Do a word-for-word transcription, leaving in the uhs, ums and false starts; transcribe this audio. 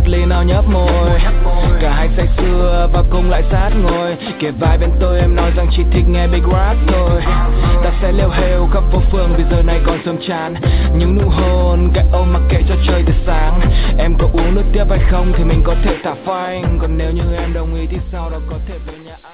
ly nào nhấp môi. Cả hai say sưa và cùng lại sát ngồi, kề vai bên tôi em nói rằng chỉ thích nghe big rap thôi. Ta sẽ leo heo khắp phố phường vì giờ này còn sớm chán. Những nụ hôn cái ôm mặc kệ cho trời từ sáng. Em có uống nước tiếp hay không thì mình có thể thả phanh, còn nếu như em đồng ý thì sau đó có thể về nhà.